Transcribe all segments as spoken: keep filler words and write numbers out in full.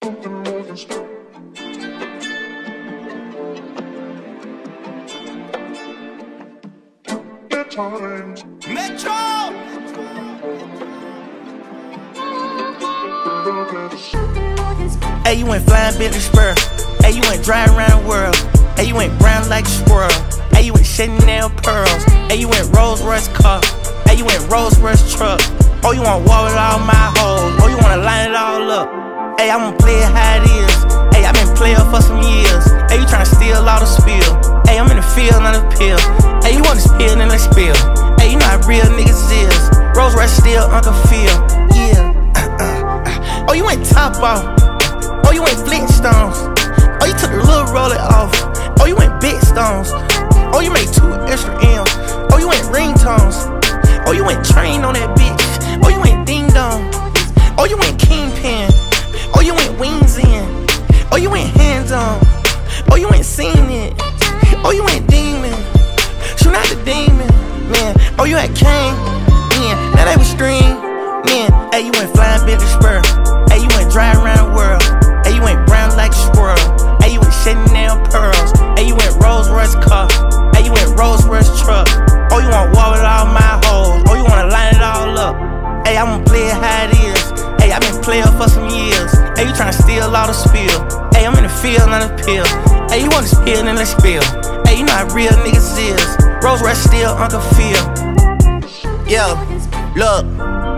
something more than stuff. At times, Metro! Hey, you went flying Bentley spur. Hey, you went driving around the world. Hey, you went brown like a squirrel. Hey, you went Chanel pearls. Hey, you went Rolls Royce car. Hey, you went Rolls Royce truck. Oh, you wanna walk with all my hoes. Oh, you wanna line it all up. Hey, I wanna play it how it is. Hey, I been playing for some years. Hey, you tryna steal all the spill. Hey, I'm in the field, not a pill. Hey, you want to spill, then let's spill. Hey, you know how real niggas is. Rolls Royce still Uncle Phil. Yeah. Oh, you went top off. Oh, you went Flintstones. Oh, you took the little roller off. Oh, you went big stones. Oh, you made two extra M's. Oh, you went ringtones. Oh, you went train on that bitch. Oh, you went ding dong. Oh, you went kingpin. Oh, you went wings in. Oh, you went hands on. Oh, you went seen it. Oh, you went demon. Shoot out the demon, man. Oh, you had Kane, man. Now they was stream, man. Hey, you went flying Bentley spur. Hey, you went driving around the world. Hey, you went brown like a squirrel. Hey, you went Chanel pearls. Hey, you went Rolls Royce car. Hey, you went Rolls Royce truck. Oh, you wanna walk with all my hoes. Oh, you wanna line it all up. Hey, I wanna play it how it is. Hey, I been playing for some years. Hey, you tryna steal all the spill. Hey, I'm in the field, not a pill. Hey, you wanna spill, then let's spill. Hey, you know how real niggas is. Rolls Royce still Uncle Phil. Yo, look.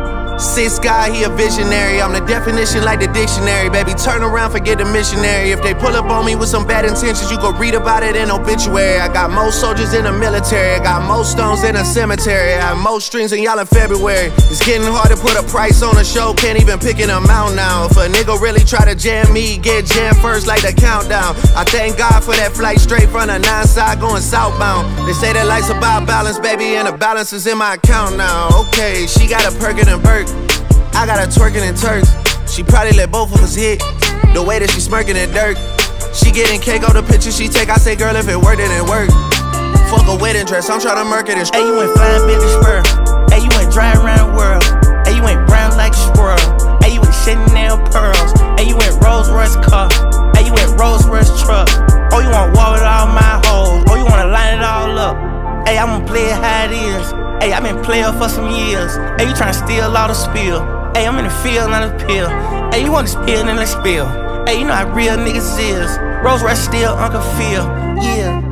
Six guy, he a visionary. I'm the definition like the dictionary. Baby, turn around, forget the missionary. If they pull up on me with some bad intentions, you go read about it in obituary. I got most soldiers in the military. I got most stones in a cemetery. I have most strings in y'all in February. It's getting hard to put a price on a show. Can't even pick an amount now. If a nigga really try to jam me, get jammed first like the countdown. I thank God for that flight straight from the nine side going southbound. They say that life's about balance, baby, and the balance is in my account now. Okay, she got a Perkin and Perk. I got her twerking in Turks. She probably let both of us hit. The way that she smirking at dirt. She getting cake on the picture she take. I say, girl, if it worked, then it worked. Fuck a wedding dress, I'm tryna murk it and Hey, you went flying Bentley spur. Hey, you went driving around the world. Hey, you went brown like a squirrel. Hey, you went Chanel pearls. Hey, you went Rolls Royce car. Hey, you went Rolls Royce truck. Oh, you wanna walk with all my hoes. Oh, you wanna line it all up. Hey, I wanna play it how it is. Hey, I been playing for some years. Hey, you tryna steal all the spill. Hey, I'm in the field, not a pill. Hey, you wanna spill, then let's spill. Hey, you know how real niggas is. Rolls Royce still Uncle Phil. Yeah.